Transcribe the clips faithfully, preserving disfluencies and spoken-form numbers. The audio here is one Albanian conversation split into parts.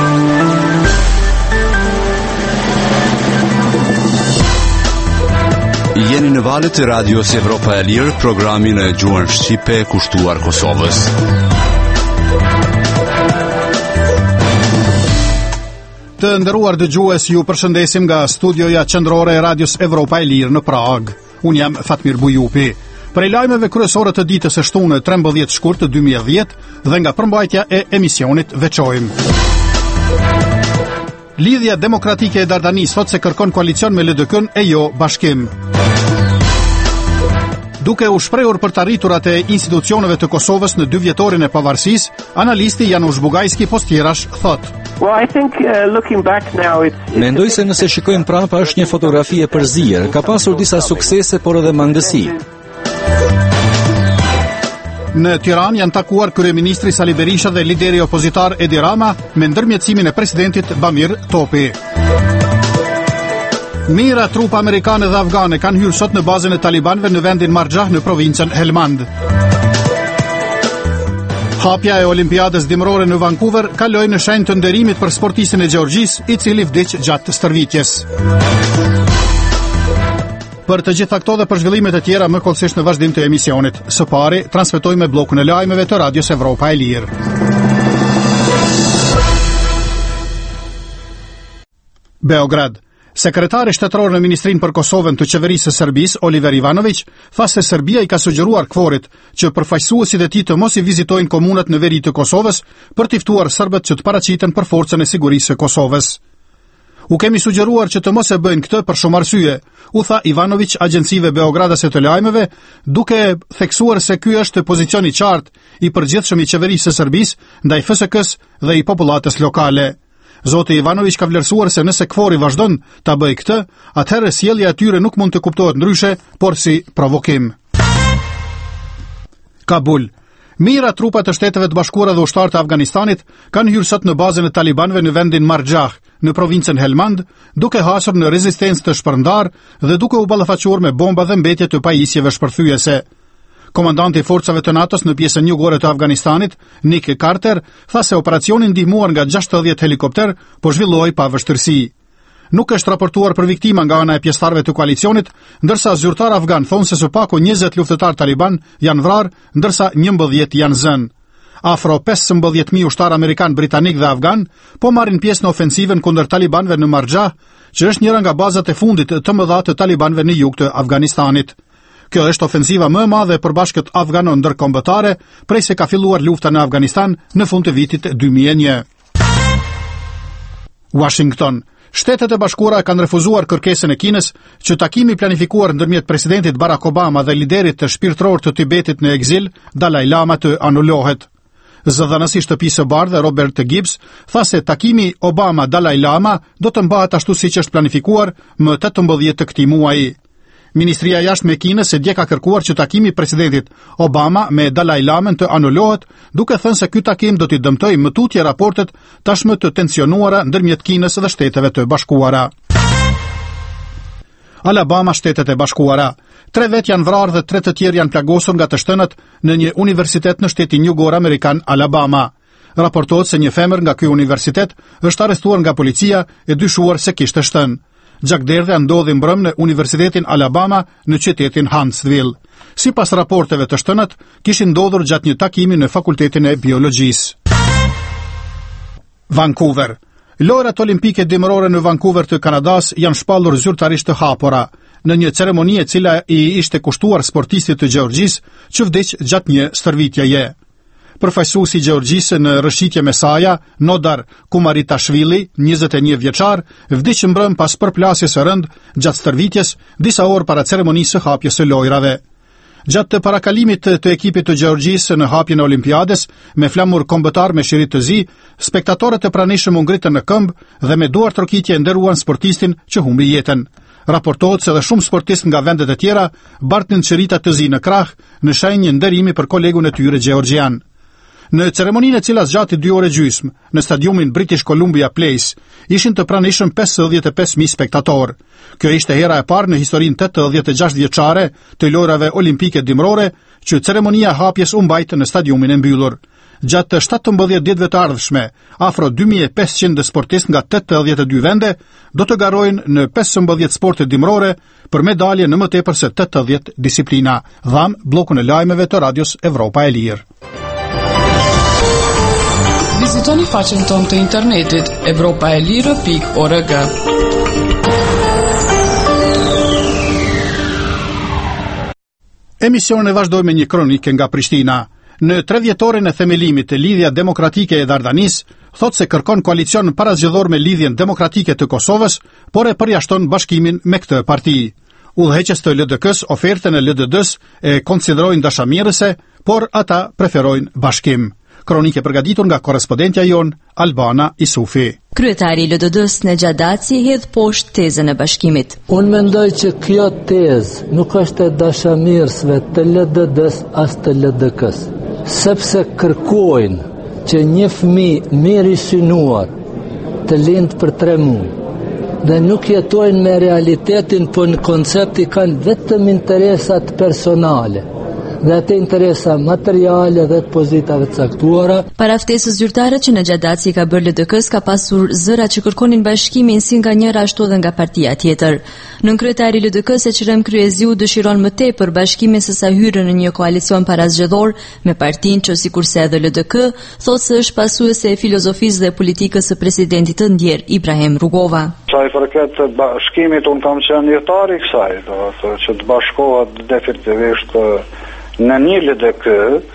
Jeni në valët e radios Evropa e Lirë, programin e gjuhën shqipe kushtuar Kosovës. Të nderuar dëgjues, ju përshëndesim nga studioja qendrore e radios Evropa e Lirë në Prag. Unë jam Fatmir Bujupi. Prej lajmeve kryesore të ditës së shtunë trembëdhjetë shkurt dy mijë e dhjetë dhe nga përmbajtja e emisionit veçojmë. Lidhja Demokratike e Dardanis thot se kërkon koalicion me L D K-n e jo bashkim. Duke u shprehur për të arriturat e institucioneve të Kosovës në dy vjetorin e pavarësisë, analisti Janusz Bugajski Postjerash thot: Well, I think uh, looking back now it's, it's Mendoj se nëse shikojmë prapa është një fotografi e përzier, ka pasur disa suksese por edhe mangësi. Në Tiranë janë takuar kryeministri Sali Berisha dhe lideri opozitar Edi Rama me ndërmjetësimin e presidentit Bamir Topi. Mira trupa amerikane dhe afgane kanë hyrë sot në bazën e talibanëve në vendin Marjah në provincën Helmand. Hapja e Olimpiadës dimrore në Vancouver kaloi në shenjë të nderimit për sportistin e Gjeorgjisë, i cili vdiq gjatë stërvitjes. Për të gjitha këto dhe për zhvillimet e tjera më kollësisht në vazhdim të emisionit. Së pari, transmetojmë bllokun e lajmeve të Radios Evropa e Lirë. Beograd. Sekretari shtetëror në Ministrinë për Kosovën të Qeverisë së Serbisë, Oliver Ivanović, tha se Serbia i ka sugjeruar Kforit që përfaqësuesit e tij të mos i vizitojnë komunat në veri të Kosovës për të ftuar serbët që të paraqiten për forcën e sigurisë së Kosovës. U kemi sugjeruar që të mos e bëjnë këtë për shumë arsye, u tha Ivanović agjencive beogradase të lajmeve, duke theksuar se ky është pozicion i qartë i përgjithshëm i qeverisë së Serbisë ndaj F S K-s dhe i popullatës lokale. Zoti Ivanović ka vlerësuar se nëse Kfori vazhdon ta bëjë këtë, atëherë sjellja e tyre nuk mund të kuptohet ndryshe, por si provokim. Kabul. Mira trupa të Shteteve të Bashkuara dhe ushtarë të Afganistanit kanë hyrë sot në bazën e talibanëve në vendin Marjah, në provincën Helmand, duke hasur në rezistencë të shpërndar dhe duke u ballafaquar me bomba dhe mbetje të pajisjeve shpërthyese. Komandanti i forcave të NATO-s në pjesën jugore të Afganistanit, Nick Carter, tha se operacioni ndihmuar nga gjashtëdhjetë helikopter po zhvilloi pa vështirësi. Nuk është raportuar për viktima nga ana e pjesëtarëve të koalicionit, ndërsa zyrtar afgan thonë se së paku njëzet luftëtar taliban janë vrarë, ndërsa njëmbëdhjetë janë zënë. Afro pesëmbëdhjetë mijë ushtar amerikan, britanik dhe afgan po marrin pjesë në ofensivën kundër talibanëve në Marjah, që është njëra nga bazat e fundit të mëdha të talibanëve në jug të Afganistanit. Kjo është ofensiva më e madhe e përbashkët afgano ndërkombëtare prej se ka filluar lufta në Afganistan në fund të vitit dy mijë e një. Washington. Shtetet e Bashkuara kanë refuzuar kërkesën e Kinës që takimi planifikuar ndërmjet presidentit Barack Obama dhe liderit të shpirtëror të Tibetit në ekzil, Dalai Lama, të anulohet. Zëdhënësi shtëpisë së bardhë Robert Gibbs tha se takimi Obama-Dalai Lama do të mbahet ashtu siç është planifikuar më tetëmbëdhjetë të këtij muaji. Ministria e Jashtme e Kinës së dje ka kërkuar që takimi i presidentit Obama me Dalai Lamën të anulohet, duke thënë se ky takim do t'i dëmtojë më tutje raportet tashmë të tensionuara ndërmjet Kinës dhe Shteteve të Bashkuara. Alabama, Shtetet e Bashkuara. Tre vet janë vrarë dhe tre të tjerë janë plagosur nga të shtënët në një universitet në shtetin jugor amerikan Alabama. Raportohet se një femër nga ky universitet është arrestuar nga policia e dyshuar se kishte shtënë. Gjakderdhja ndodhi mbrëm në Universitetin Alabama në qytetin Huntsville. Sipas raporteve të shtënët, kishin ndodhur gjatë një takimi në Fakultetin e Biologjisë. Vancouver. Lojrat olimpike dimërore në Vancouver të Kanadas janë shpallur zyrtarisht të hapura në një ceremoni e cila i ishte kushtuar sportistit të Gjeorgjisë që vdiq gjatë një stërvitjeje. Përfaqësuesi i Gjeorgjisë në rrëshqitje me saja, Nodar Kumaritashvili, njëzet e një vjeçar, vdiq mbrëm pas përplasjes së rënd gjatë stërvitjes disa orë para ceremonisë së hapjes së lojrave. Gjatë të parakalimit të, të ekipit të Gjeorgjisë në hapjen e Olimpiades, me flamur kombëtar me shirit të zi, spektatorët e pranishëm u ngritën në këmbë dhe me duar trokitje nderuan sportistin që humbi jetën. Raportohet se dhe shumë sportistë nga vendet e tjera bartnin shirita të zi në krah në shenjë nderimi për kolegun e tyre gjeorgjian. Në ceremoninë e cila zgjati dy orë gjysmë në stadiumin British Columbia Place, ishin të pranishëm pesëdhjetë e pesë mijë spektatorë. Kjo ishte hera e parë në historinë tetëdhjetë e gjashtë vjeçare të lojrave olimpike dimrore që ceremonia e hapjes u mbajt në stadiumin e mbyllur. Gjatë shtatëmbëdhjetë ditëve të ardhshme, afro dy mijë e pesëqind sportistë nga tetëdhjetë e dy vende do të garojnë në pesëmbëdhjetë sporte dimrore për medalje në më tepër se tetëdhjetë disiplina. Dham bllokun e lajmeve të Radios Evropa e Lirë. Vizitoni faqen tonë të internetit evropa e lirë pikë org. Emisionin e vazhdoj me një kronike nga Prishtina. Në tredhjetorin e themelimit të Lidhja Demokratike e Dardanis, thot se kërkon koalicion parazgjedhor me Lidhjen Demokratike të Kosovës, por e përjashton bashkimin me këtë parti. Udhëheqës të L D K-s ofertën e L D D-s e konsiderojnë dashamirëse, por ata preferojnë bashkim. Kronike përgatitur nga korrespondentja jon Albana Isufi. Kryetari i L D D-s Nexha Daci hedh poshtë tezën e bashkimit. Unë mendoj që kjo tezë nuk është e dashamirësve të L D D-s as të L D K-s, sepse kërkojnë që një fëmijë mirë i synuar të lindë për tre muaj dhe nuk jetojnë me realitetin, po në koncept i kanë vetëm interesat personale dhe atë interesa materiale dhe të pozitave të caktuara. Para ftesës zyrtare që Nexha Daci ka bërë L D K-s, ka pasur zëra që kërkonin bashkimin si nga njëra ashtu edhe nga partia tjetër. Nën kryetari L D K-s Eqrem Kryeziu dëshiron më tepër bashkimin se sa hyrjen në një koalicion parazgjedhor me partinë që sikurse edhe L D K thotë se është pasuese e filozofisë dhe politikës së presidentit të ndjer Ibrahim Rugova. Sa i përket bashkimit, unë kam qenë njëtar i kësaj, do të që të bashkohet definitivisht në një L D K,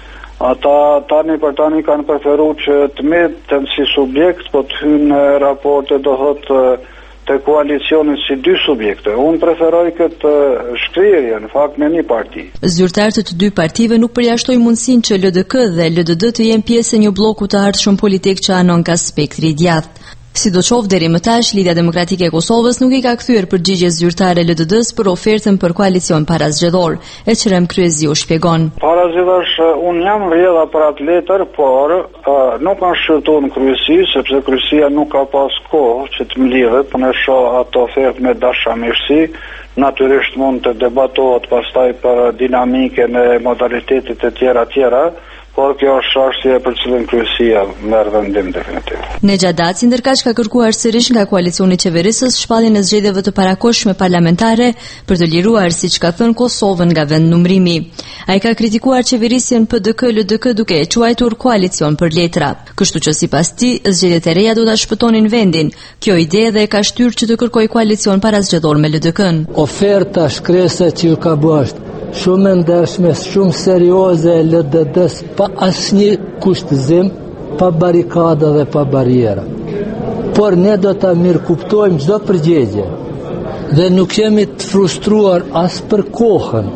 ata tani për tani kanë preferu që të metën si subjekt, po të hynë në raporte do thotë të koalicionit si dy subjekte. Unë preferoj këtë shkrirje, në fakt me një parti. Zyrtarët e të dy partive nuk përjashtoj mundësinë që L D K dhe L D D të jenë pjesë e një bloku të ardhshëm politik që anon nga spektri i djathtë. Sidoqoftë deri më tash, Lidhja Demokratike e Kosovës nuk i ka kthyer përgjigje zyrtare L D D-s për ofertën për koalicion parazgjedhor. Eqrem Kryeziu shpjegon. Parazgjedhësh, unë jam rrjedha për atë letër, por uh, nuk kanë shqyrtuar në kryesi, sepse kryesia nuk ka pas kohë që të mlidhet, por ne shoh atë ofertë me dashamirësi. Natyrisht mund të debatohet pastaj për dinamikën e modalitetit e tjera tjera. Por kjo është çështje për cilën kryesia merr vendim definitiv. Nexha Daci ndërkaq ka kërkuar sërish nga koalicioni qeverisës shpalljen e zgjedhjeve të parakohshme parlamentare për të liruar, siç ka thënë, Kosovën nga vendnumrimi. Ai ka kritikuar qeverisjen P D K L D K duke e quajtur koalicion për letra. Kështu që sipas tij, zgjedhjet e reja do ta shpëtonin vendin. Kjo ide edhe e ka shtyrë që të kërkojë koalicion parazgjedhor me L D K-n. Oferta shkresa që ju ka bërë shumë ndershme, shumë serioze e L D D-s, pa asnjë kushtëzim, pa barikada dhe pa bariera. Por ne do ta mirëkuptojmë çdo përgjigje dhe nuk jemi të frustruar as për kohën.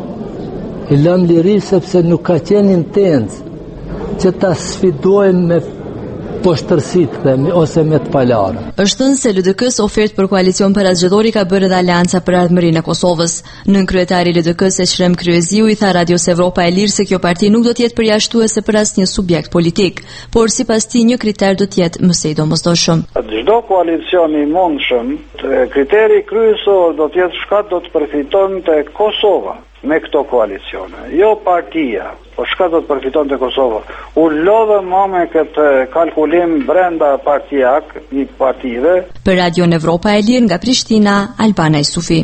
I lëm liri sepse nuk ka qenë intencë që ta sfidojmë me poshtërsit themi, ose me të palara. Është thënë se L D K-s ofertë për koalicion parazgjedhor i ka bërë edhe Aleanca për Ardhmërinë e Kosovës. Nën kryetari L D K-s Eqrem Kryeziu i tha Radios Evropa e Lirë se kjo parti nuk do të jetë përjashtuese për asnjë subjekt politik, por sipas tij një kriter do të jetë më së domosdoshëm. Çdo koalicion i mundshëm, kriteri kryesor do të jetë shkat do të përfitonte Kosova me këto koalicione, jo partia, po shka do të përfiton të Kosova. U lodhe më me këtë kalkulim brenda partijak, një partive. Për Radion Evropa e Lirë nga Prishtina, Albana Isufi.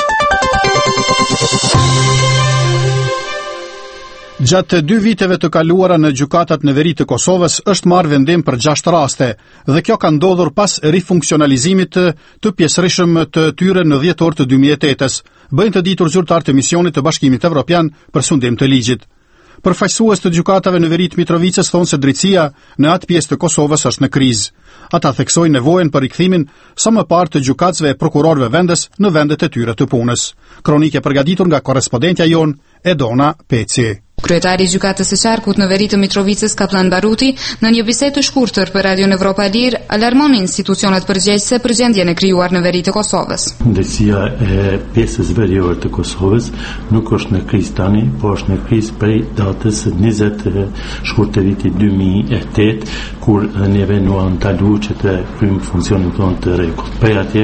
Gjatë dy viteve të kaluara në gjykatat në veri të Kosovës është marrë vendim për gjashtë raste dhe kjo ka ndodhur pas rifunksionalizimit të pjesërishëm të tyre në dhjetor të dy mijë e tetës, bëjnë të ditur zyrtar të misionit të Bashkimit Evropian për sundim të ligjit. Përfaqësues të gjykatave në veri të Mitrovicës thonë se drejtësia në atë pjesë të Kosovës është në krizë. Ata theksojnë nevojën për rikthimin sa më parë të gjykatësve e prokurorëve vendes në vendet e tyre të punës. Kronike përgatitur nga korrespondentja jon Edona Peci. Kryetari i gjykatës së Qarkut në veri të Mitrovicës, Kaplan Baruti, në një bisedë të shkurtër për Radion Evropa e Lirë, alarmon institucionet përgjegjëse për gjendjen e krijuar në veri të Kosovës. Drejtësia e pjesës veriore të Kosovës nuk është në krizë tani, por është në krizë prej datës njëzet shkurt të vitit dy mijë e tetë, kur neve nuk ndalu që të kryejmë funksionin tonë të rregullt. Prej atëherë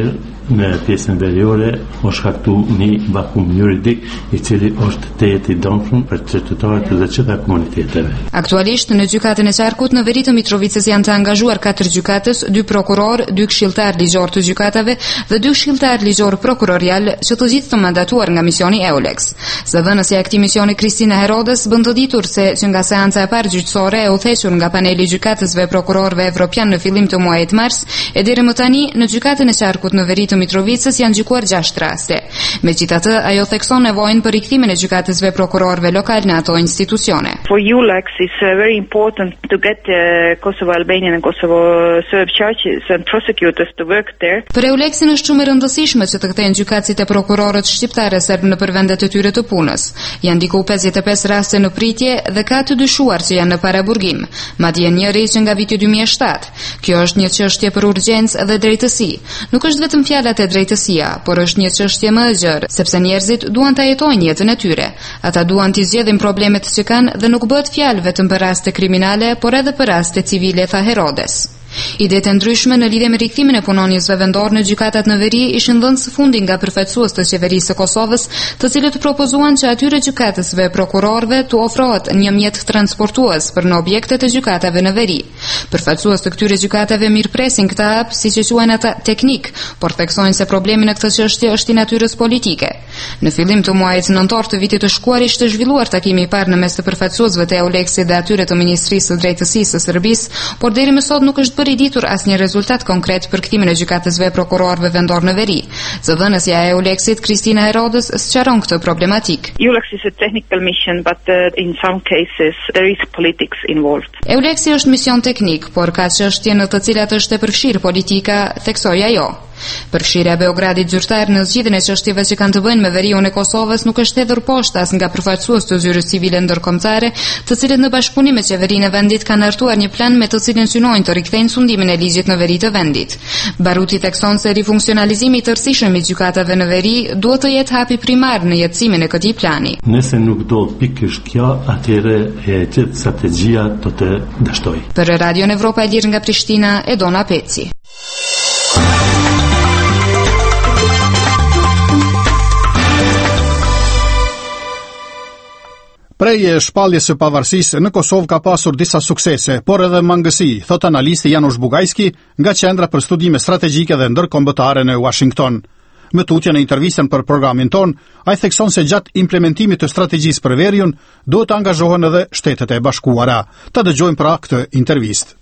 në pjesën veriore o shkaktu një vakum juridik i cili është tejet i dëmshëm për qytetarët dhe gjitha komuniteteve. Aktualisht në gjykatën e Qarkut në veri të Mitrovicës janë të angazhuar katër gjykatës, dy prokuror, dy këshilltar ligjor të gjykatave dhe dy këshilltar ligjor prokurorial, që të gjithë të mandatuar nga misioni EULEX. Zëvendësja e këtij misioni Kristina Herodes bën të ditur se që nga seanca e parë gjyqësore e udhëhequr nga paneli i gjykatësve prokurorëve evropian në fillim të muajit mars, e deri më tani në gjykatën e Qarkut në veri të Mitrovicës janë gjykuar gjashtë raste. Megjithatë, ajo thekson nevojën për rikthimin e gjykatësve prokurorëve lokal në ato institucione. For EULEX it's uh, very important to get uh, Kosovo Albanian and Kosovo Serb churches and prosecutors to work there. Për EULEX-in është shumë e rëndësishme që të kthehen gjykatësit e prokurorët shqiptarë serb në vendet e tyre të punës. Janë diku pesëdhjetë e pesë raste në pritje dhe ka të dyshuar që janë në paraburgim, madje njëri që nga viti dy mijë e shtatë. Kjo është një çështje për urgjencë dhe drejtësi. Nuk është vetëm fjalat e drejtësia, por është një çështje më e gjerë, sepse njerëzit duan ta jetojnë jetën e tyre. Ata duan të zgjedhin problemet që kanë dhe nuk bëhet fjalë vetëm për raste kriminale, por edhe për raste civile, tha Herodes. Idetë ndryshme në lidhje me rikthimin e punonjësve vendor në gjykatat në veri ishin dhënë së fundi nga përfaqësues të qeverisë së Kosovës, të cilët propozuan që atyre gjykatësve prokurorëve të ofrohet një mjet transportues për në objektet e gjykatave në veri. Përfaqësues të këtyre gjykatave mirëpresin këtë hap, siç e quajnë ata, teknik, por theksojnë se problemi në këtë çështje është i natyrës politike. Në fillim të muajit nëntor të vitit të shkuar ishte zhvilluar takimi i parë në mes të përfaqësuesve të EULEX-it dhe atyre të Ministrisë së Drejtësisë së Serbisë, por deri më sot nuk është i ditur asnjë rezultat konkret për kthimin e gjykatësve prokurorëve vendor në veri. Zëdhënësja e EULEX-it Kristina Herodes sqaron këtë problematik. EULEX is a technical mission, but uh, in some cases there is politics involved. EULEX-i është mision teknik, por ka çështje në të cilat është e përfshirë politika, theksoi ajo. Përfshirja e Beogradit zyrtar në zgjidhjen e çështjeve që kanë të bëjnë me veriun e Kosovës nuk është hedhur poshtë as nga përfaqësues të zyrës civile ndërkombëtare, të cilët në bashkëpunim me qeverinë e vendit kanë hartuar një plan me të cilin synojnë të rikthejnë sundimin e ligjit në veri të vendit. Baruti thekson se rifunksionalizimi i tërësishëm i gjykatave në veri duhet të jetë hapi primar në jetësimin e këtij plani. Nëse nuk do pikërisht kjo, atëherë e gjithë strategjia do të dështoj. Për Radion Evropa e Lirë nga Prishtina, Edona Peci. Prej shpalljes së pavarësisë në Kosovë ka pasur disa suksese, por edhe mangësi, thot analisti Janusz Bugajski nga Qendra për Studime Strategjike dhe Ndërkombëtare në Washington. Me tutje në intervistën për programin ton, ai thekson se gjatë implementimit të strategjisë për veriun duhet të angazhohen edhe Shtetet e Bashkuara. Ta dëgjojmë pra këtë intervistë.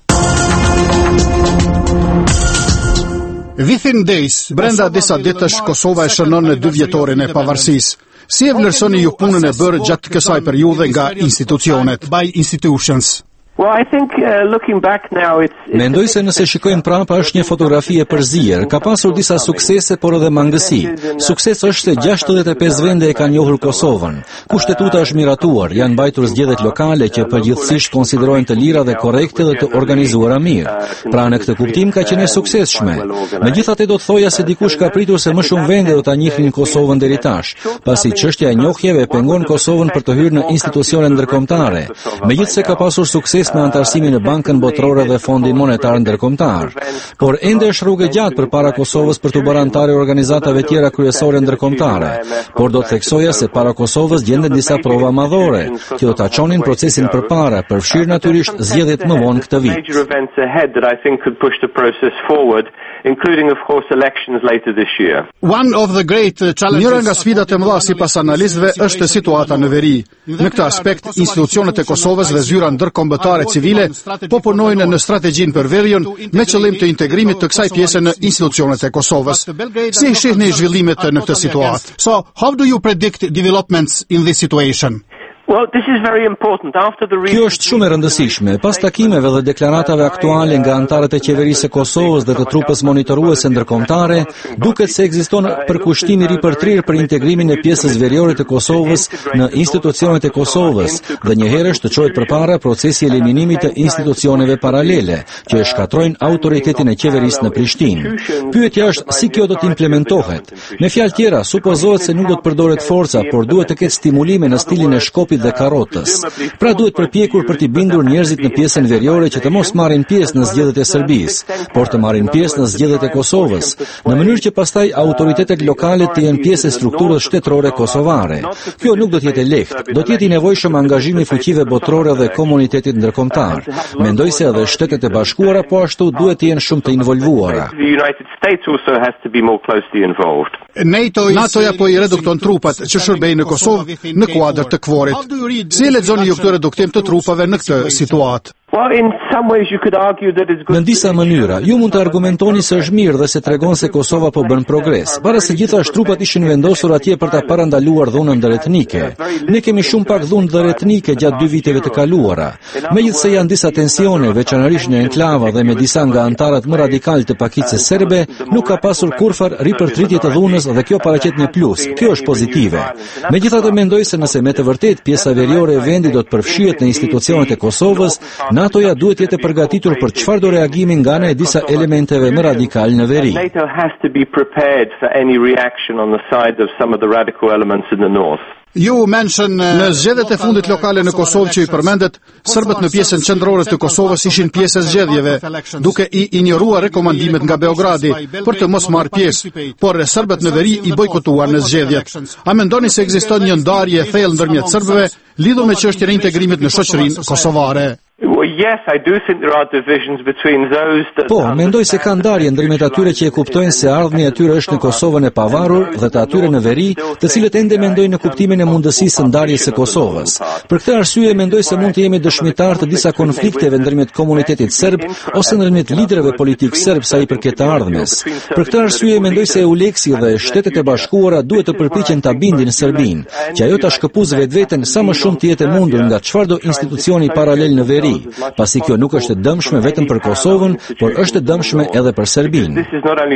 Within days, brenda disa ditësh Kosova e shënon në dy vjetorin e pavarësisë. Si e vlerësoni ju punën e bërë gjatë kësaj periudhe nga institucionet, by institutions? Well, I think uh, looking back now it's, it's Mendoj se nëse shikojmë prapa është një fotografi e përzier, ka pasur disa suksese por edhe mangësi. Sukses është se gjashtëdhjetë e pesë vende e kanë njohur Kosovën. Kushtetuta është miratuar, janë mbajtur zgjedhjet lokale që përgjithsisht konsiderohen të lira dhe korrekte dhe të organizuara mirë. Pra në këtë kuptim ka qenë suksesshme. Megjithatë do të thoja se dikush ka pritur se më shumë vende do ta njihin Kosovën deri tash, pasi çështja e njohjeve pengon Kosovën për të hyrë në institucione ndërkombëtare. Megjithse ka pasur sukses me antarësimin në Bankën Botërore dhe Fondin Monetar Ndërkombëtar. Por ende është rrugë gjatë përpara Kosovës për të bërë antar e organizatave tjera kryesore ndërkombëtare. Por do të theksoja se para Kosovës gjenden disa prova madhore, që do ta çonin procesin përpara, përfshirë natyrisht zgjedhjet më vonë këtë vit. Including of course elections later this year. One of the great challenges. Njëra nga sfidat e mëdha sipas analistëve është situata në veri. Në këtë aspekt, institucionet e Kosovës dhe zyra ndërkombëtare civile po punojnë në strategjinë për veriun me qëllim të integrimit të kësaj pjese në institucionet e Kosovës. Si e shihni zhvillimet në këtë situatë? So, how do you predict developments in this situation? Well, this is very important. After the Kjo është shumë e rëndësishme. Pas takimeve dhe deklaratave aktuale nga antarët e qeverisë së Kosovës dhe të trupës monitoruese ndërkombëtare, duket se ekziston përkushtim i ri për trirë për integrimin e pjesës veriore të Kosovës në institucionet e Kosovës dhe njëherësh të çohet përpara procesi i eliminimit të institucioneve paralele që e shkatrojnë autoritetin e qeverisë në Prishtinë. Pyetja është si kjo do të implementohet. Me fjalë tjera, supozohet se nuk do të përdoret forca, por duhet të ketë stimulime në stilin e shkopit lupit dhe karrotës. Pra duhet përpjekur për t'i bindur njerëzit në pjesën veriore që të mos marrin pjesë në zgjedhjet e Serbisë, por të marrin pjesë në zgjedhjet e Kosovës, në mënyrë që pastaj autoritetet lokale të jenë pjesë e strukturës shtetërore kosovare. Kjo nuk do të jetë lehtë, do të jetë i nevojshëm angazhimi i fuqive botërore dhe komunitetit ndërkombëtar. Mendoj se edhe Shtetet e Bashkuara po ashtu duhet të jenë shumë të involvuara. NATO-ja po i redukton trupat që shërbejnë në Kosovë në kuadër të kvorit. Si e lexoni ju këtë reduktim të trupave në këtë situatë? Në disa mënyra, ju mund të argumentoni se është mirë dhe se tregon se Kosova po bën progres. Para se gjithashtu trupat ishin vendosur atje për ta parandaluar dhunën ndërretnike. Ne kemi shumë pak dhunë ndërretnike gjatë dy viteve të kaluara. Megjithse janë disa tensione, veçanërisht në enklava dhe me disa nga antarët më radikal të pakicës serbe, nuk ka pasur kurfar ripërtritje të dhunës dhe kjo paraqet një plus. Kjo është pozitive. Megjithatë mendoj se nëse me të vërtetë pjesa veriore e vendit do të përfshihet në institucionet e Kosovës, NATO-ja duhet jetë e përgatitur për çfarëdo reagimi nga ana e disa elementeve më radikal në veri. NATO has to be prepared for any reaction on the side of some of the radical elements in the north. Ju mention në zgjedhjet e fundit lokale në Kosovë që i përmendet, serbët në pjesën qendrore të Kosovës ishin pjesë e zgjedhjeve, duke i injoruar rekomandimet nga Beogradi për të mos marrë pjesë, por serbët në veri i bojkotuan në zgjedhjet. A mendoni se ekziston një ndarje e thellë ndërmjet serbëve lidhur me çështjen e integrimit në shoqërinë kosovare? Po, mendoj se ka ndarje ndërmjet atyre që e kuptojnë se ardhmja e atyre është në Kosovën e pavarur dhe të atyre në veri, të cilët ende mendojnë në kuptimin e mundësisë së ndarjes së Kosovës. Për këtë arsye mendoj se mund të jemi dëshmitar të disa konflikteve ndërmjet komunitetit serb ose ndërmjet liderëve politik serb sa i përket të ardhmes. Për këtë arsye mendoj se EULEX-i dhe Shtetet e Bashkuara duhet të përpiqen ta bindin Serbinë, që ajo ta shkëpuz vetveten sa më shumë të jetë e mundur nga çfarëdo institucioni paralel në veri, pasi kjo nuk është e dëmshme vetëm për Kosovën, por është e dëmshme edhe për Serbinë.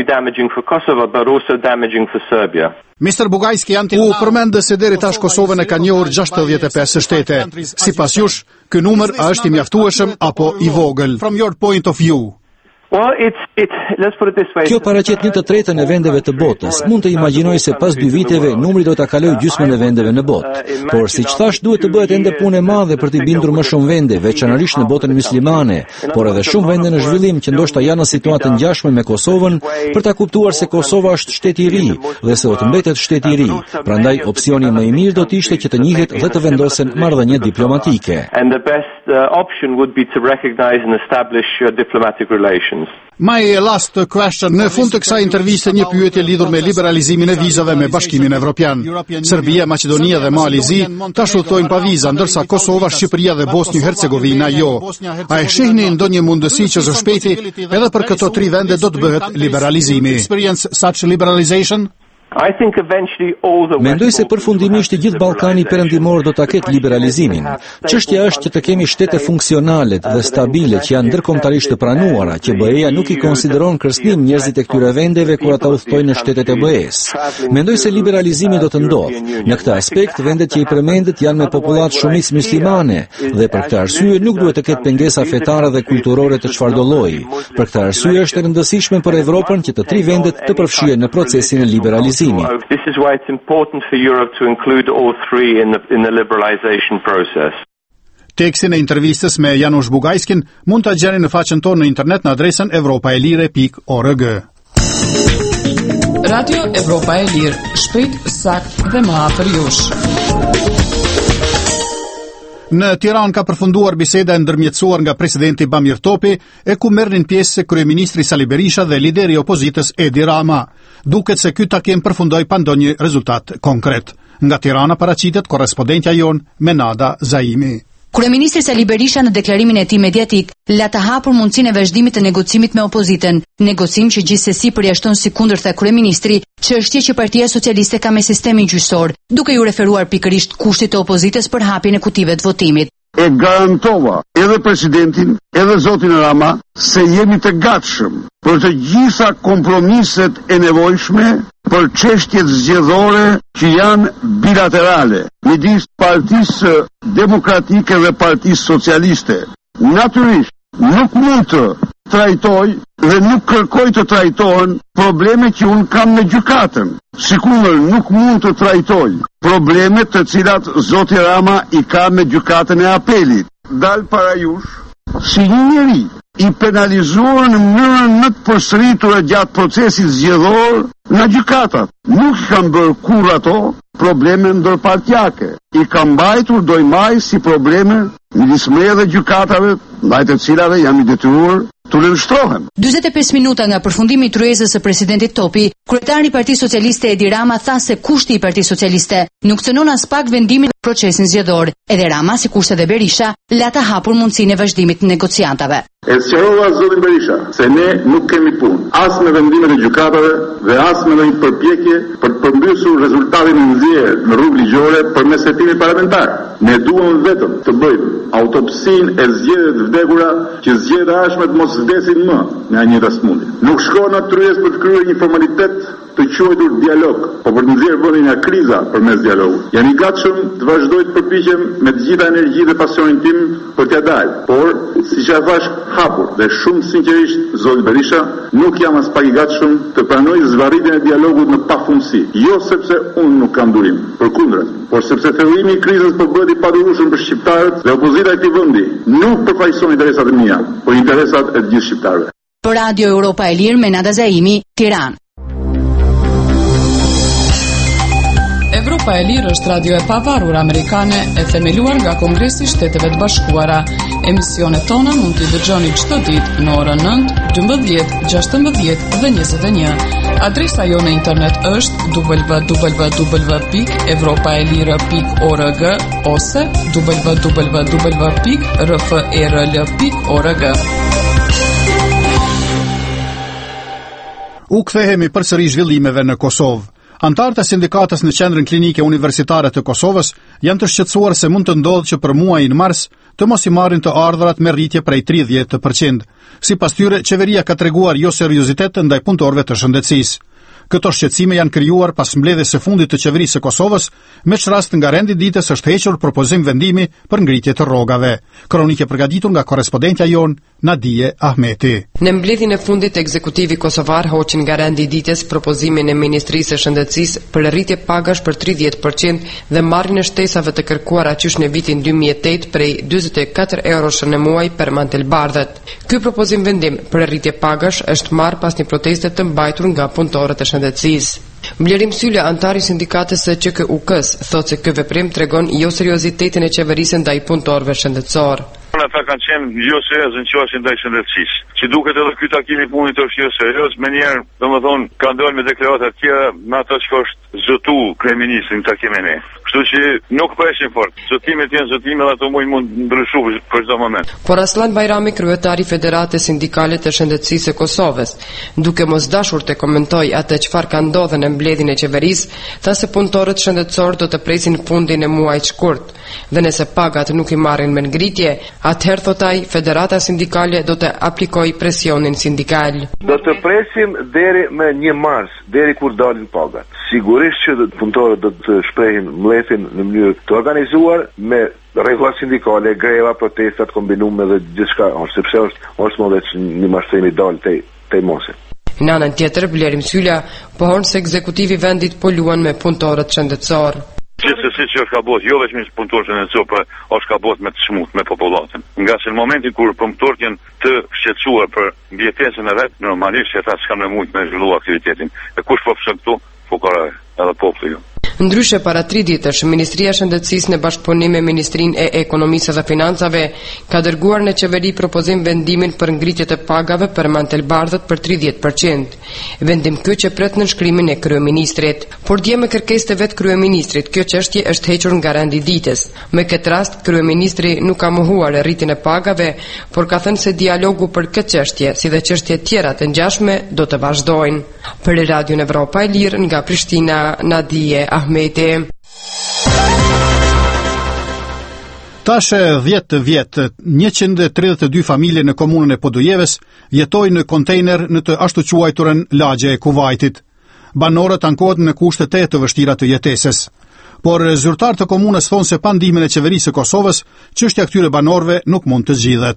mister Bugajski u përmendë se deri tash Kosovën e ka njohur gjashtëdhjetë e pesë shtete. Sipas jush, ky numër a është i mjaftueshëm apo i vogël? From your point of view. Well, it's, it's, let's put it this way. Kjo paraqet një të tretën e vendeve të botës. Mund të imagjinoj se pas dy viteve numri do ta kalojë gjysmën e vendeve në botë. Por siç thash, duhet të bëhet ende punë e madhe për të bindur më shumë vende, veçanërisht në botën muslimane, por edhe shumë vende në zhvillim që ndoshta janë në situatë ngjashme me Kosovën, për ta kuptuar se Kosova është shtet i ri dhe se do të mbetet shtet i ri. Prandaj opsioni më i mirë do të ishte që të njihet dhe të vendosen marrëdhënie diplomatike. And the best uh, option would be to recognize and establish uh, diplomatic relations. My last question. Në fund të kësaj interviste një pyetje lidhur me liberalizimin e vizave me Bashkimin Evropian. Serbia, Maqedonia dhe Malizi tash udhtojnë pa viza, ndërsa Kosova, Shqipëria dhe Bosnjë-Hercegovina jo. A e shihni ndonjë mundësi që së shpejti edhe për këto tri vende do të bëhet liberalizimi? Experience such liberalization? Mendoj se përfundimisht i gjithë Ballkani perëndimor do ta ketë liberalizimin. Çështja është që të kemi shtete funksionale dhe stabile që janë ndërkombëtarisht të pranuara, që B E-ja nuk i konsideron kërcënim njerëzit e këtyre vendeve kur ata udhtojnë në shtetet e B E-s. Mendoj se liberalizimi do të ndodhë. Në këtë aspekt, vendet që i përmendet janë me popullatë shumicë muslimane dhe për këtë arsye nuk duhet të ketë pengesa fetare dhe kulturore të çfarëdo lloji. Për këtë arsye është e rëndësishme për Evropën që të tri vendet të përfshihen në procesin e liberalizimit. This is why it's important for Europe to include all three in the, in the liberalization process. Tekstin e intervistës me Janusz Bugajskin mund ta gjeni në faqen tonë në internet në adresën evropaelire pikë org. Radio Evropa e Lirë, shpejt, sakt dhe më afër jush. Në Tiranë ka përfunduar biseda e ndërmjetësuar nga presidenti Bamir Topi, e ku merrnin pjesë kryeministri Sali Berisha dhe lideri i opozitës Edi Rama. Duket se ky takim përfundoi pa ndonjë rezultat konkret. Nga Tirana paraqitet korrespondentja jon Menada Zaimi. Kryeministri Sali Berisha në deklarimin e tij mediatik la të hapur mundësinë e vazhdimit të negocimit me opozitën, negocim që gjithsesi përjashton si kundërta kryeministri çështje që Partia Socialiste ka me sistemin gjyqësor, duke ju referuar pikërisht kushtit të opozitës për hapjen e kutive të votimit. E garantova edhe presidentin, edhe zotin Rama, se jemi të gatshëm për të gjitha kompromiset e nevojshme për çështjet zgjedhore që janë bilaterale midis Partisë Demokratike dhe Partisë Socialiste. Natyrisht, nuk mund të trajtoj dhe nuk kërkoj të trajtohen probleme që unë kam me gjykatën. Sikur nuk mund të trajtoj problemet të cilat zoti Rama i ka me gjykatën e apelit. Dal para jush si një njeri i penalizuar në mënyrën më të përsëritur gjatë procesit zgjedhor nga gjykatat. Nuk i kanë bërë kurrë ato probleme ndërpartjake. I kanë mbajtur dojmaj si probleme midis meje dhe gjykatave, ndaj të cilave jam i detyruar të nënshtrohem. dyzet e pesë minuta nga përfundimi i tryezës së presidentit Topi, kryetari i Partisë Socialiste Edi Rama tha se kushti i Partisë Socialiste nuk cënon as pak vendimin e procesin zgjedhor. Edhe Rama, sikurse dhe Berisha, la të hapur mundësinë e vazhdimit të negociantave. E sqarova zotin Berisha se ne nuk kemi punë as me vendimet e gjykatave dhe as me një përpjekje për të përmbysur rezultatin e nxjerrë në rrugë ligjore përmes hetimit parlamentar. Ne duam vetëm të bëjmë autopsinë e zgjedhjeve të vdekura që zgjedhja është me të mos vdesin më nga një rasmundi. Nuk shkon në tryezë për të kryer një formalitet të quajtur dialog, po për të nxjerrë vendin nga kriza përmes dialogut. Jam i gatshëm të vazhdoj të përpiqem me të gjitha energji dhe pasionin tim për t'ia dalë, por siç e thash hapur dhe shumë sinqerisht zoti Berisha, nuk jam as pak i gatshëm të pranoj zvarritjen e dialogut në pafundësi. Jo sepse unë nuk kam durim, përkundër, por sepse fillimi i krizës po bëhet i padurueshëm për shqiptarët dhe opozita e këtij vendi nuk përfaqëson interesat e mia, por interesat e të gjithë shqiptarëve. Për Radio Europa e Lirë, Menada Zaimi, Tiranë. Europa e Lirë është radio e pavarur amerikane e themeluar nga Kongresi i Shteteve të Bashkuara. Emisionet tona mund t'i dëgjoni çdo ditë në orën nëntë, dymbëdhjetë, gjashtëmbëdhjetë dhe njëzet e një. Adresa jo në internet është w w w pikë evropaelire pikë org ose w w w pikë r f e r l pikë org. U kthehemi përsëri zhvillimeve në Kosovë. Antarët e sindikatës në qendrën klinike universitare të Kosovës janë të shqetësuar se mund të ndodhë që për muajin mars të mos i marrin të ardhurat me rritje prej tridhjetë përqind. Sipas tyre, qeveria ka treguar jo seriozitet ndaj punëtorëve të shëndetësisë. Këto shqetësime janë krijuar pas mbledhjes së fundit të qeverisë së Kosovës, me çrast nga rendi ditës është hequr propozim vendimi për ngritje të rrogave. Kronikë e përgatitur nga korrespondentja jon Nadije Ahmeti. Në mbledhjen e fundit ekzekutivi kosovar hoqi nga rendi ditës propozimin e Ministrisë së Shëndetësisë për rritje pagash për tridhjetë përqind dhe marrjen e shtesave të kërkuara qysh në vitin dy mijë e tetë prej dyzet e katër eurosh në muaj për mantelbardhët. Ky propozim vendim për rritje pagash është marrë pas një proteste të mbajtur nga punëtorët e shëndetësisë. Blerim Sylla, antari sindikatës së Q K U K-s, thotë se ky veprim tregon jo seriozitetin e qeverisë ndaj punëtorëve shëndetësor. Ata kanë qenë jo serioz në çështjen ndaj shëndetësisë. Që duket edhe ky takim i punit është jo serioz, më njëherë, domethënë, kanë dalë me deklarata të tjera me ato që është zotu kryeministri në takimin e. Kështu që nuk presim fort. Zotimet janë zotime dhe ato mund ndryshu për çdo moment. Por Aslan Bajrami, kryetari i Federatës Sindikale të Shëndetësisë së Kosovës, duke mos dashur të komentoj atë çfarë ka ndodhur në mbledhjen e qeverisë, tha se punëtorët shëndetësor do të presin fundin e muajit shkurt dhe nëse pagat nuk i marrin me ngritje, atëherë thotaj Federata Sindikale do të aplikojë presionin sindikal. Do të presim deri më një mars, deri kur dalin pagat. Sigurisht që punëtorët do të shprehin mbledhjen në mënyrë të organizuar me rregulla sindikale, greva, protestat kombinuar dhe gjithçka, sepse është është më vetë një mashtrim i dal te te mose. Në anën tjetër, Blerim Sylla pohon se ekzekutivi i vendit po luan me punëtorët shëndetësor. Gjithsesi që është ka bot, jo vetëm punëtorët shëndetësor, por është ka bot me të smut me popullatën. Nga se në momentin kur punëtorët janë të shqetësuar për mbijetesën e vet, normalisht që ata s'kan më shumë me zhvillu aktivitetin. E kush po fshon këtu? Fukarë, edhe populli. Ndryshe para tri ditësh, Ministria e Shëndetësisë në bashkëpunim me Ministrinë e Ekonomisë dhe Financave ka dërguar në qeveri propozim vendimin për ngritje të pagave për mantelbardhët për tridhjetë përqind. Vendim ky që pret nënshkrimin e kryeministrit, por dje me kërkesë të vet kryeministrit, kjo çështje është hequr nga rendi ditës. Me këtë rast, kryeministri nuk ka mohuar rritjen e pagave, por ka thënë se dialogu për këtë çështje, si dhe çështje tjera të ngjashme, do të vazhdojnë. Për Radio Evropa e Lirë nga Prishtina, Nadije Ahmeti. Tash dhjetë vjet, njëqind e tridhjetë e dy familje në komunën e Podujeves jetojnë në kontejner në të ashtu quajturën lagje e Kuvajtit. Banorët ankohen në kushte të vështira të jetesës. Por zyrtarët e komunës thonë se pa ndihmën e qeverisë së Kosovës, çështja këtyre banorëve nuk mund të zgjidhet.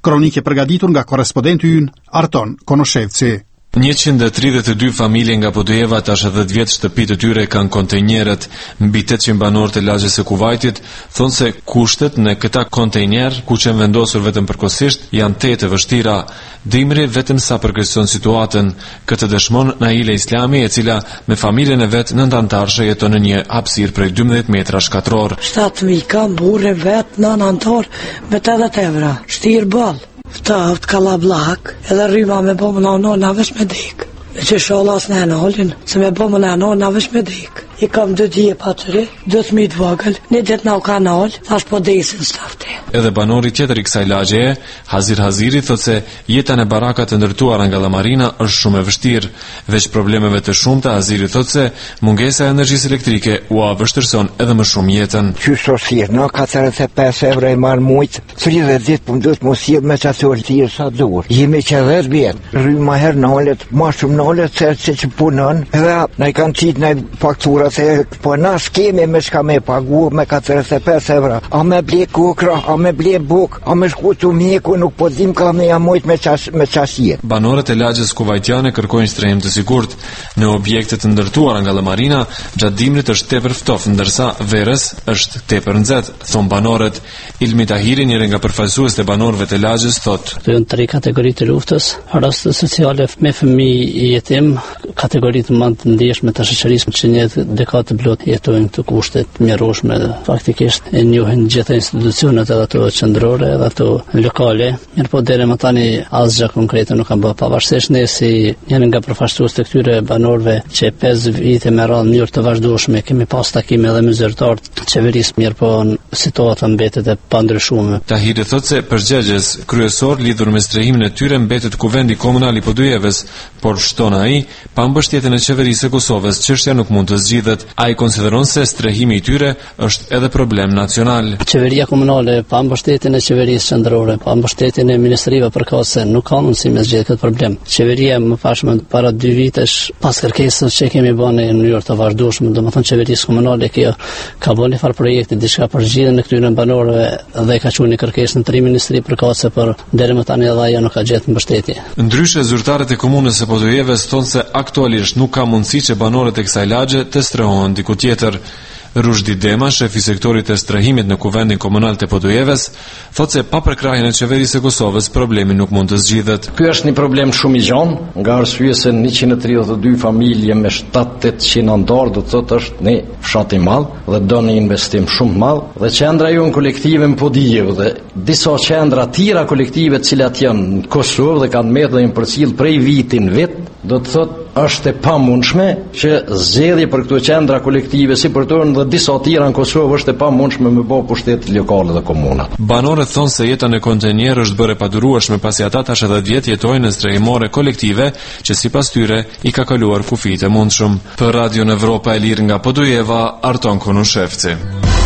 Kronikë e përgatitur nga korrespondenti ynë Arton Konoshevci. njëqind e tridhjetë e dy familje nga Podujeva tash dhjetë vjet shtëpitë e tyre kanë kontejnerët. Mbi tetëqind banorë të lagjës së Kuvajtit thonë se kushtet në këta kontejner, ku që vendosur vetëm përkohësisht, janë te të vështira. Dimri vetëm sa përkeqëson situatën. Këtë dëshmon Naila Islami, e cila me familjen e vet nëntantarëshe jeton në një hapësirë prej dymbëdhjetë metra shkatror. shtatë mijë kam burrë vet nëntantar me tetëdhjetë euro. Shtir ball. Ftaft kalablak, edhe rryma me bomë në anon në vesh me dik. E që sholas në enolin, se me bomë në anon në vesh me dik. I kam dy dje patëri, dy të mitë vogël, një ditë në u kanal, thash po desin stafte. Edhe banori tjetër i kësaj lagjeje, Hazir Haziri, thot se jeta në barakat të ndërtuara nga Llamarina është shumë e vështirë. Veç problemeve të shumta, Haziri thot se mungesa e energjisë elektrike ua vështirëson edhe më shumë jetën. Qysh si, no katërdhjetë e pesë euro e marr mujt, tridhjetë ditë po duhet mos jep me çato ultir sa dur. Jemi që dhjetë vjet, rrymë herë nolet, më shumë nolet se se që punon, edhe na i kanë qit në faktura se po na skemi me shka me pagu me katërdhjetë e pesë euro. A me ble kukra, a me ble buk, a me shku të mjeku, nuk po dim ka me jamojt me qash, me qashje. Banorët e lagjës kuvajtiane kërkojnë strehim të sigurt. Në objektet të ndërtuara nga Llamarina, gjatë dimrit është tepër ftoft, ndërsa verës është tepër nxehtë, thon banorët. Ilmi Tahiri, njëri nga përfaqësuesit e banorëve të lagjës, thotë: Këto janë tre kategori të luftës, raste sociale me fëmijë i jetim, kategoritë më të ndjeshme të shoqërisë që një dekadë plot jetojnë këto kushte të mjerueshme. Faktikisht e njohin gjitha institucionet edhe ato qendrore edhe ato lokale. Mirë po deri më tani asgjë konkrete nuk ka bërë, pavarësisht ne si një nga përfaqësuesit të këtyre banorëve që pesë vite me radhë mënyrë të vazhdueshme kemi pas takime edhe me zyrtar të qeverisë, mirë po situata mbetet e pandryshuar. Tahiri thotë se përgjegjës kryesor lidhur me strehimin e tyre mbetet kuvendi komunal i Podujevës, por shton ai, pa mbështetjen e qeverisë së Kosovës, çështja nuk mund të zgjidhet. Ai konsideron se strehimi i tyre është edhe problem nacional. Qeveria komunale pa mbështetjen e qeverisë qendrore, pa mbështetjen e ministrive përkatëse nuk ka mundësi me zgjedhë këtë problem. Qeveria më pashme para dy vitesh pas kërkesës që kemi bënë në mënyrë të vazhdueshme, domethënë qeverisë komunale kjo ka bënë një farë projekte diçka për zgjidhjen e këtyre banorëve dhe ka qenë kërkesë në tri ministri përkatëse, por deri më tani edhe ajo nuk ka gjetë mbështetje. Ndryshe, zyrtarët e komunës së Podujevës thonë se aktualisht nuk ka mundësi që banorët e kësaj lagje të strehohen diku tjetër. Rushdi Dema, shefi sektorit të strehimit në kuvendin komunal të Podujevës, thotë se pa përkrahjen e qeverisë së Kosovës problemi nuk mund të zgjidhet. Ky është një problem shumë i gjanë, nga arsye se njëqind e tridhjetë e dy familje me shtatë tetëqind anëtar, do të thotë është një fshat i madh dhe do një investim shumë madh, dhe qendra jon kolektive në Podujevë dhe disa qendra tjera kolektive të cilat janë në Kosovë dhe kanë mbetër një përcjell prej vitin vit, do të thotë është e pamundshme që zgjedhje për këto qendra kolektive si për tonë dhe disa tjera në Kosovë është e pamundshme me bë pushtet lokale dhe komunat. Banorët thonë se jeta në kontejner është bërë e padurueshme pasi ata tash edhe vjet jetojnë në strehimore kolektive që sipas tyre i ka kaluar kufijt e mundshëm. Për Radio Evropa e Lirë nga Podujeva, Arton Konoshevci.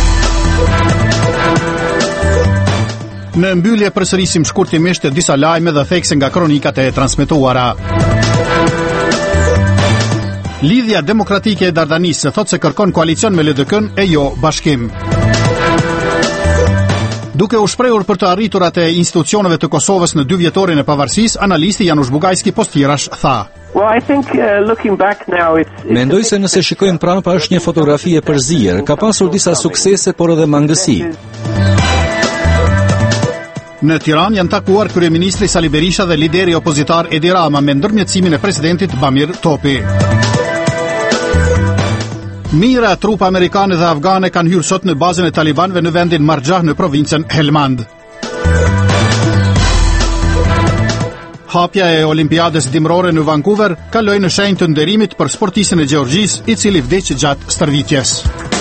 Në mbyllje përsërisim shkurtimisht disa lajme dhe thekse nga kronikat e transmetuara. Lidhja Demokratike e Dardanisë thotë se kërkon koalicion me L D K-n e jo bashkim. Duke u shprehur për të arriturat e institucioneve të Kosovës në dy vjetorin e pavarësisë, analisti Janusz Bugajski Postirash tha: Well, I think uh, looking back now it's, it's Mendoj se nëse shikojmë prapa është një fotografi e përzier, ka pasur disa suksese por edhe mangësi. Në Tiranë janë takuar kryeministri Sali Berisha dhe lideri opozitar Edi Rama me ndërmjetësimin e presidentit Bamir Topi. Mira trupa amerikane dhe afgane kanë hyrë sot në bazën e talibanëve në vendin Marjah në provincën Helmand. Hapja e Olimpiadës dimrore në Vancouver kaloi në shenjë të nderimit për sportistin e Gjeorgjisë, i cili vdiq gjatë stërvitjes.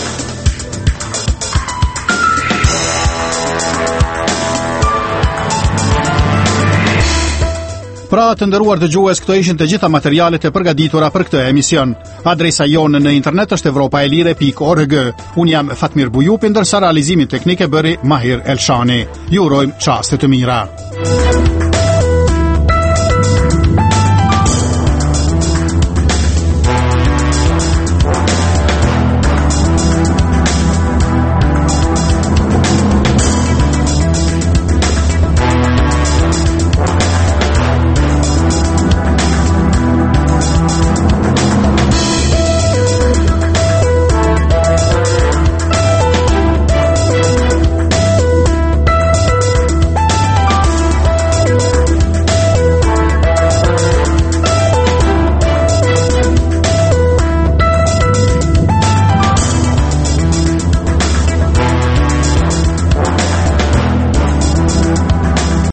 Pra të nderuar dëgjues, këto ishin të gjitha materialet e përgatitura për këtë emision. Adresa jonë në internet është evropaelire pikë org. Unë jam Fatmir Bujupi, ndërsa realizimin teknik e bëri Mahir Elshani. Ju urojmë çaste të mira.